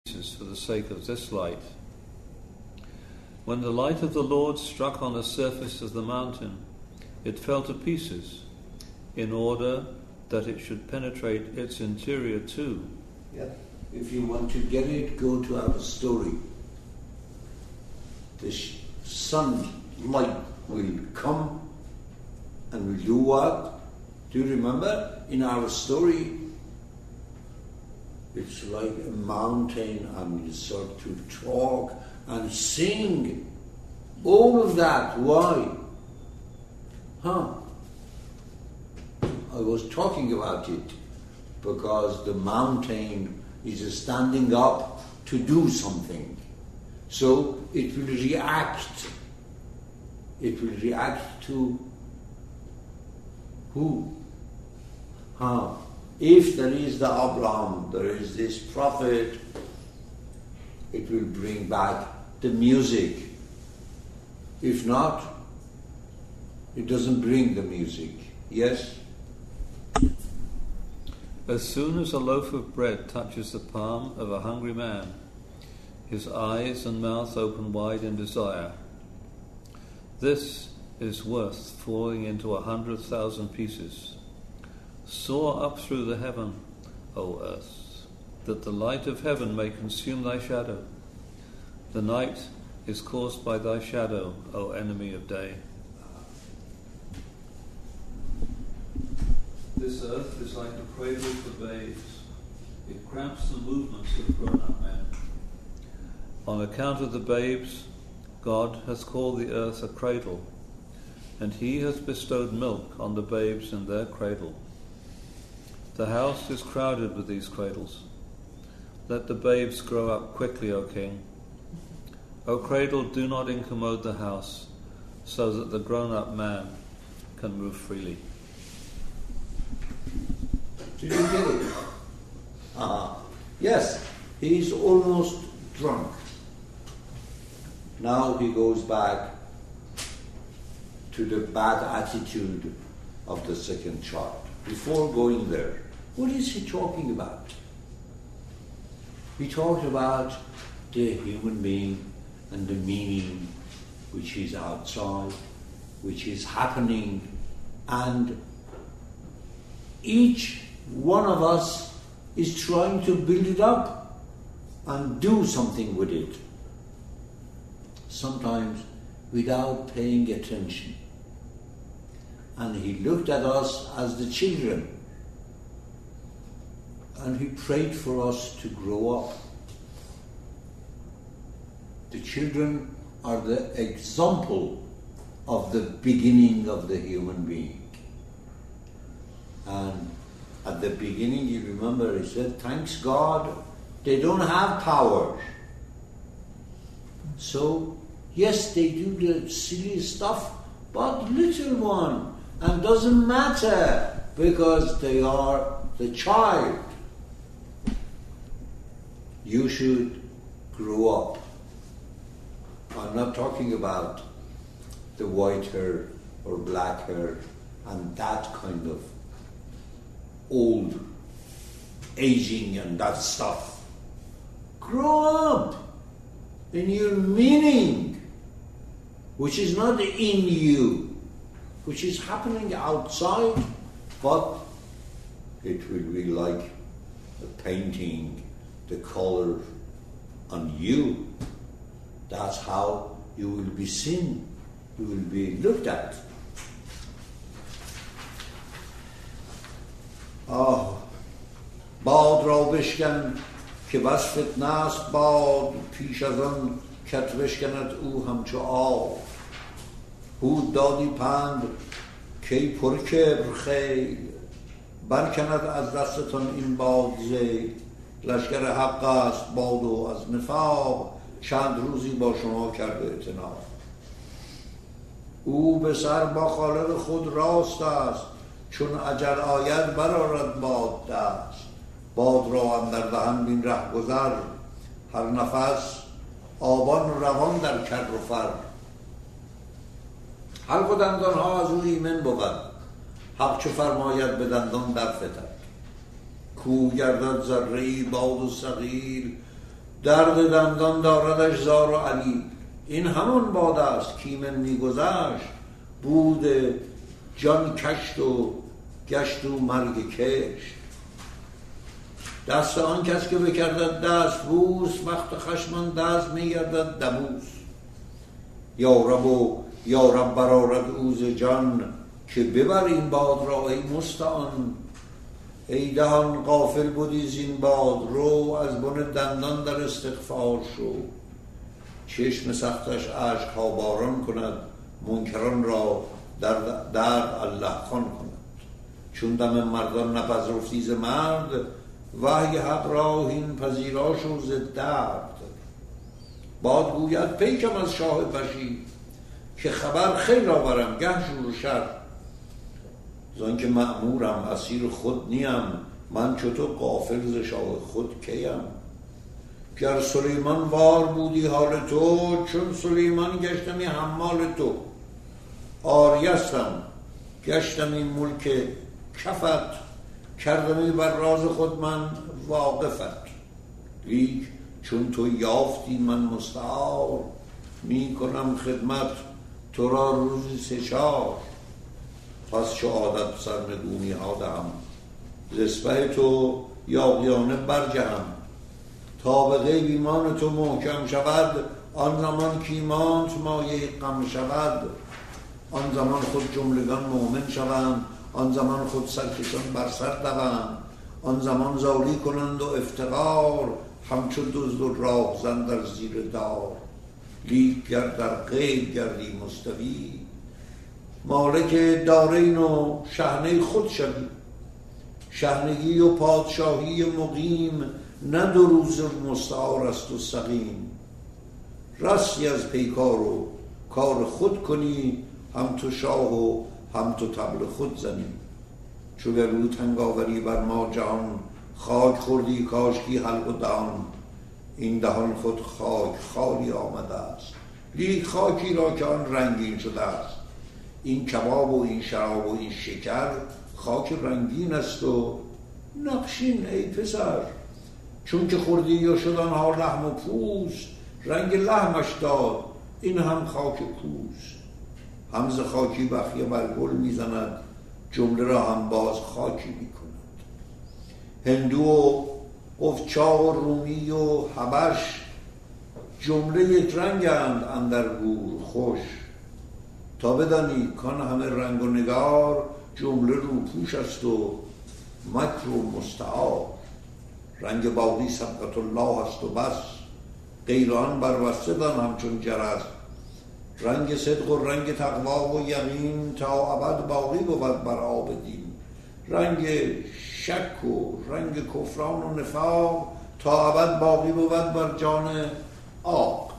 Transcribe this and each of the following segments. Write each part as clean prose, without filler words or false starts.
for the sake of this light. When the light of the Lord struck on the surface of the mountain, it fell to pieces, in order that it should penetrate its interior too. Yeah. If you want to get it, go to our story. The sunlight will come and will do what? Do you remember? In our story, it's like a mountain, and you start to talk and sing. All of that. Why? I was talking about it because the mountain is standing up to do something. So it will react. It will react to who? If there is the Abraham, there is this prophet, it will bring back the music. If not, it doesn't bring the music. Yes? As soon as a loaf of bread touches the palm of a hungry man, his eyes and mouth open wide in desire. This is worth falling into 100,000 pieces. Soar up through the heaven, O earth, that the light of heaven may consume thy shadow. The night is caused by thy shadow, O enemy of day. This earth is like a cradle for babes. It cramps the movements of grown-up men. On account of the babes, God has called the earth a cradle, and he has bestowed milk on the babes in their cradle. The house is crowded with these cradles. Let the babes grow up quickly, O king. O cradle, do not incommode the house, so that the grown-up man can move freely. Did you get it? Yes, he's almost drunk. Now he goes back to the bad attitude of the second child. Before going there, what is he talking about? He talked about the human being and the meaning which is outside, which is happening, and each one of us is trying to build it up and do something with it. Sometimes without paying attention. And he looked at us as the children, and he prayed for us to grow up. The children are the example of the beginning of the human being. And at the beginning, you remember, he said, thanks God, they don't have power. So, yes, they do the silly stuff, but little one, and doesn't matter, because they are the child. You should grow up. I'm not talking about the white hair or black hair and that kind of old aging and that stuff. Grow up in your meaning, which is not in you, which is happening outside, but it will be like a painting, the color on you. That's how you will be seen, you will be looked at. باد را بشکن که بس فتنه است باد پیش از آن کت بشکند او همچو آب هود دادی پند کی پر کبر خیل برکند از دستتان این باد زیل لشکر حق است باد و از نفاق چند روزی با شما کرده اعتناق او به سر با خالق خود راست است چون اجل آید برآرد باد دست باد را اندر دهن بین ره گذر هر نفس آبان روان در کر و فر حلق و دندان ها از او ایمن بود حق چو فرماید به دندان در فتد کو گردد ذره‌ای باد و صغیر درد دندان داردش زار و علی. این همان باد است که من میگذشت، بود جان کشت و گشت و مرگ کشت. دست آن کس که بکردد دست بوس، وقت خشمان دست میگردد دبوس. یا رب برارد اوز جان، که ببر این باد را ای مستعان. ای دهان غافل بودی زین باد رو، از بن دندان در استغفار شو. چشم سختش اشک ها باران کند، منکران را درد الله خوان کند. چون دم مردان نپذرفتی ز مرد، وحی حق را هین پذیرا شو ز درد. باد گوید پیکم از شاه بشیر، که خبر خیر آورم گه شور و شر. زان که مأمورم اسیر خود نیم، من چو تو غافل ز شاه خود کیم. گر سلیمان وار بودی حال تو، چون سلیمان گشتمی حمال تو. آریستم گشتمی ملک کفت، کردمی بر راز خود من واقفت. لیک چون تو یافتی من مستعار، می کنم خدمت تو را روزی 3-4. پس چو عادت سرنگونی ها دهم، ز اسپه تو یاغیانه برجهم. تا به غیب ایمان تو محکم شود، آن زمان کایمانت مایه غم شود. آن زمان خود جملگان مؤمن شوند، آن زمان خود سرکشان بر سر دوند. آن زمان زاری کنند و افتقار، همچو دزد و راهزن در زیر دار. لیک گر در غیب گردی مستوی، مالک دارین و شحنه خود شوی. شحنگی و پادشاهی مقیم، نه 2 روز مستعار است و سقیم. رستی از پیکار و کار خود کنی، هم تو شاه و هم تو طبل خود زنی. چو گلو تنگاوری بر ما جهان، خاک خوردی کاشکی حلق و دهان. این دهان خود خاک خالی آمده است، لیک خاکی را که آن رنگین شده است. این کباب و این شراب و این شکر، خاک رنگین است و نقشین ای پسر. چون که خوردی و شد آنها لحم و پوست، رنگ لحمش داد این هم خاک پوست. هم ز خاکی بخیه بر گل میزند، جمله را هم باز خاکی میکند. هندو و قفچاق و رومی و حبش، جمله یک رنگند اندر گور خوش. تا بدانی کان همه رنگ و نگار، جمله روپوش است و مکر و مستعار. رنگ باقی سبقت الله است و بس، غیر آن بربسته دان همچون جرس. رنگ صدق و رنگ تقوا و یقین، تا ابد باقی بود بر آب دین. رنگ شک و رنگ کفران و نفاق، تا ابد باقی بود بر جان آق.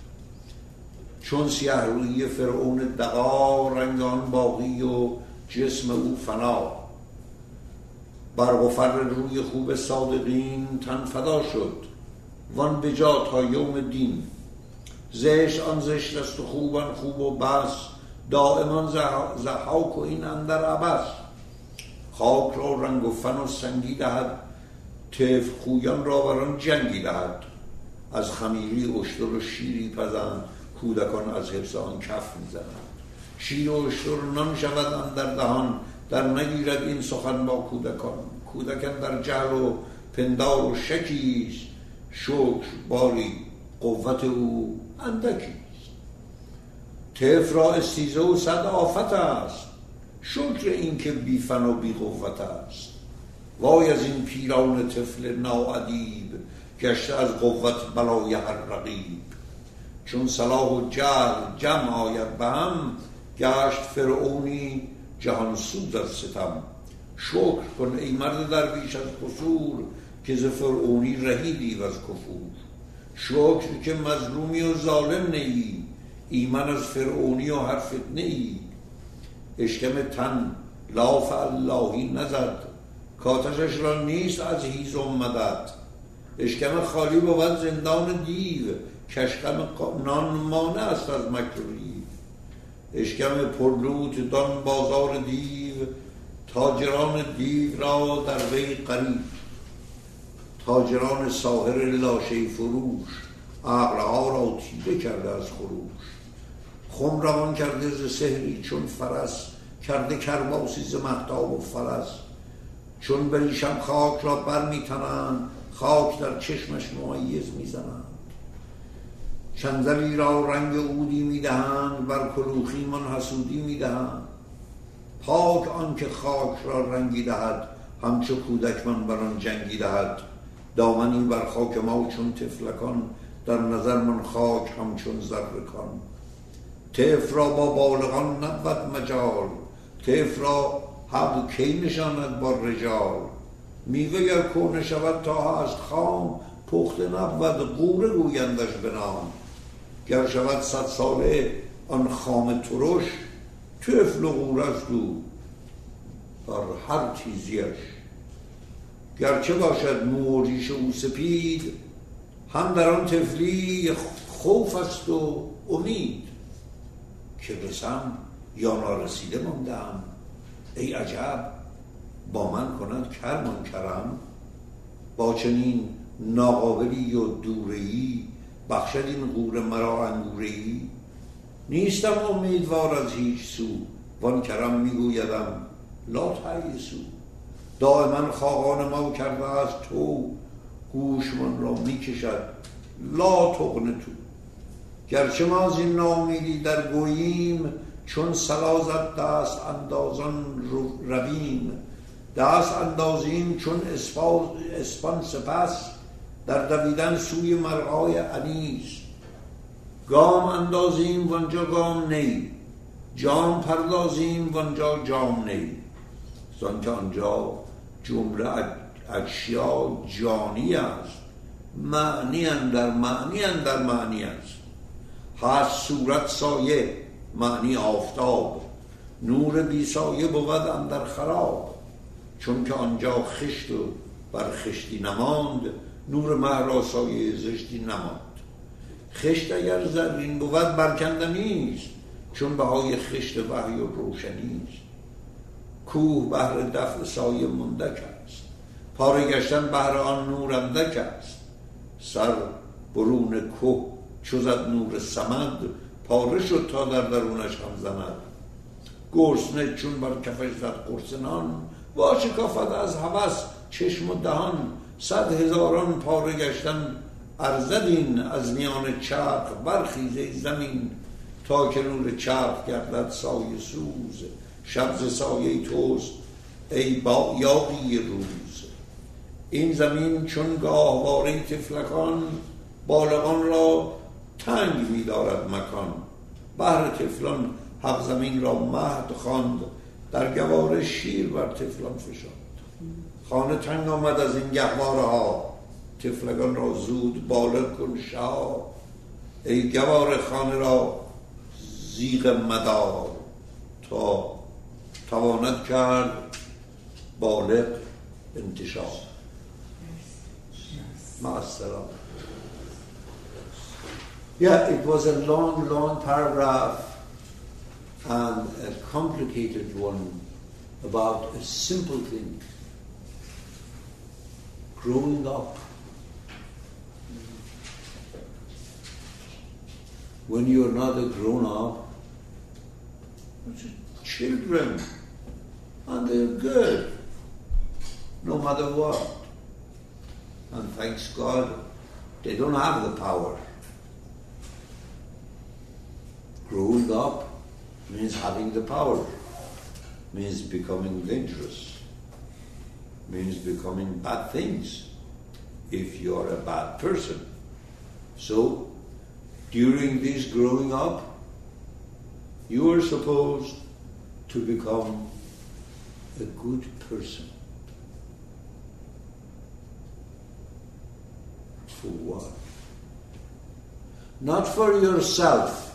چون سیه روی فرعون دغا، رنگ آن باقی و جسم او فنا. برق و فر روی خوب صادقین، تن فدا شد وان بجا تا یوم دین. زشت آن زشت است و خوبان خوب و بس، دائمان ضحاک و این اندر عبس. خاک را رنگ و فن و سنگی دهد، طفل خویان را بران جنگی دهد. از خمیری اشتر و شیری پزند، کودکان از حفظ آن کف میزنند. شیر و اشتر نان شود اندر دهان، در نگیرد این سخن با کودکان. کودکان در جهل و پندار و شکیست، شکر باری قوت او اندکیست. طفل را استیزه و صد آفت است، شکر این که بی فن و بی قوت است. وای از این پیران طفل ناادیب، گشته از قوت بلای هر رقیب. چون صلاح و جهل جمع آید به هم، گشت فرعونی جهان سوز از ستم. شکر کن ای مرد درویش از قصور، که ز فرعونی رهیدی و از کفور. شکر که مظلومی و ظالم نیی، ایمن از فرعونی و هر فتنه ای. اشکم تن لاف اللهی نزد، کاتشش را نیست از هیزم مدد. اشکم خالی بود زندان دیو، کشکم نان مانع است از مکر و ریو. اشکم پرلوت دان بازار دیو، تاجران دیو را در وی قریب. تاجران ساحر لاشه فروش عقلها را تیره کرده از خروش. خم روان کرده ز سحری چون فرس، کرده کرباسی ز مهتاب و فرس. چون بریشم خاک را بر میتنند، خاک در چشمش ممیز میزنند. چنزلی را رنگ عودی میدهند، بر کلوخی من حسودی میدهند. پاک آن که خاک را رنگی دهد، همچو کودک من بر آن جنگی دهد. دامنی بر خاک ما چون طفلکان، در نظر من خاک همچون زرکان. طفل را با بالغان نبود مجال، طفل را حق کی نشاند با رجال. میوه گر کهنه شود تا هست خام، پخته نبود غوره گویندش به نام. گر شود 100 ساله آن خام ترش، طفل و غوره است او بر هر تیزیش. گرچه باشد مو و ریش او سپید، هم در آن طفلی خوف است و امید. که رسم یا نارسیده ماندم، ای عجب با من کند کرمان کرم. با چنین ناقابلی و دوره‌ای، بخشد این غوره مرا انگوره‌ای. نیستم امیدوار از هیچ سو، وان کرم میگویدم لا تیأسوا. دائما خاقان ما کرده از تو، گوش من را میکشد لا تقنطوا. گرچه ما از این ناامیدی در گوییم، چون سلازت دست اندازان رویم. دست اندازیم چون اسپان سپس، در دویدن سوی مرعای انیس. گام اندازیم وانجا گام نی، جام پردازیم وانجا جام نی. زان که آنجا جمله اشیا جانی است، معنی اندر معنی اندر معنی است. هست صورت سایه معنی آفتاب، نور بی سایه بود اندر خراب. چون که آنجا خشت و بر خشتی نماند، نور مه را سایه زشتی نماند. خشت اگر زرین بود برکندنیست، چون بهای خشت وحی و روشنیست. کوه بهر دفع سایه مندک است، پاره گشتن بهر آن نور اندک است. سر برون کوه چو زد نور صمد، پاره شد تا در درونش هم زند. گرسنه چون بر کفش زد قرص نان، واشکافد از هوس چشم و دهان. 100,000 پاره گشتن ارزد این، از میان چرخ برخیزه زمین. تا که نور چرخ گردد سایه سوز، شب ز سایه توست ای با یاقی روز. این زمین چون گاهواره طفلکان، بالغان را تنگ می دارد مکان. بهر طفلان حق زمین را مهد خواند، در گواره شیر بر طفلان فشاند. خانه تنگ آمد از این گهواره ها، طفلگان را زود بالغ کن شاه. ای گواره خانه را زیغ مدار، تا تواند کرد بالغ انتشار. مع السلام. Yeah, it was a long paragraph and a complicated one about a simple thing. Growing up. When you're not a grown-up, it's children, and they're good, no matter what. And thanks God, they don't have the power. Growing up means having the power, means becoming dangerous, means becoming bad things if you are a bad person. So, during this growing up, you are supposed to become a good person. For what? Not for yourself,